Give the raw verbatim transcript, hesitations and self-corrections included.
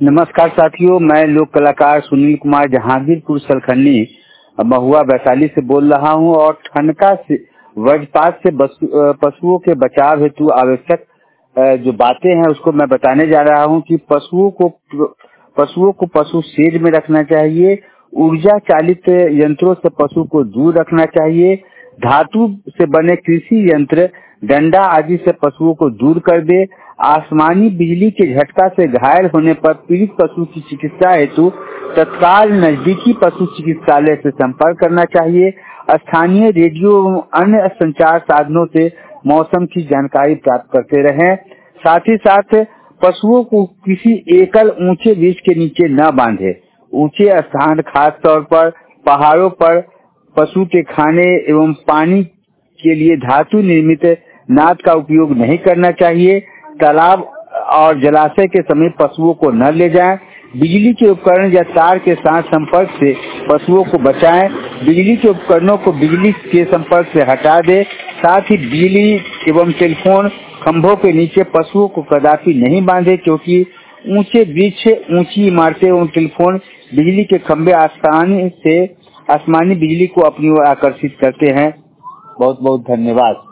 नमस्कार साथियों, मैं लोक कलाकार सुनील कुमार जहांगीरपुर सलखन्नी महुआ वैशाली से बोल रहा हूं और ठनका से वज्रपात से पशुओं के बचाव हेतु आवश्यक जो बातें हैं उसको मैं बताने जा रहा हूं कि पशुओं को पशुओं को पशु शेड में रखना चाहिए। ऊर्जा चालित यंत्रों से पशु को दूर रखना चाहिए। धातु से बने कृषि यंत्र, डंडा आदि से पशुओं को दूर कर दे। आसमानी बिजली के झटका से घायल होने पर पीड़ित पशु की चिकित्सा हेतु तत्काल नजदीकी पशु चिकित्सालय से संपर्क करना चाहिए। स्थानीय रेडियो एवं अन्य संचार साधनों से मौसम की जानकारी प्राप्त करते रहें। साथ ही साथ पशुओं को किसी एकल ऊंचे वृक्ष के नीचे न बांधे। ऊंचे स्थान, खास तौर पर पहाड़ों पर पशु के खाने एवं पानी के लिए धातु निर्मित नाद का उपयोग नहीं करना चाहिए। तालाब और जलाशय के समीप पशुओं को न ले जाएं। बिजली के उपकरण या तार के साथ संपर्क से पशुओं को बचाएं। बिजली के उपकरणों को बिजली के संपर्क से हटा दें। साथ ही बिजली एवं टेलीफोन खंभों के नीचे पशुओं को कदापि नहीं बांधे, क्योंकि ऊंचे वृक्ष, ऊंची इमारतें एवं टेलीफोन बिजली के खंभे आसानी से आसमानी बिजली को अपनी ओर आकर्षित करते हैं। बहुत बहुत धन्यवाद।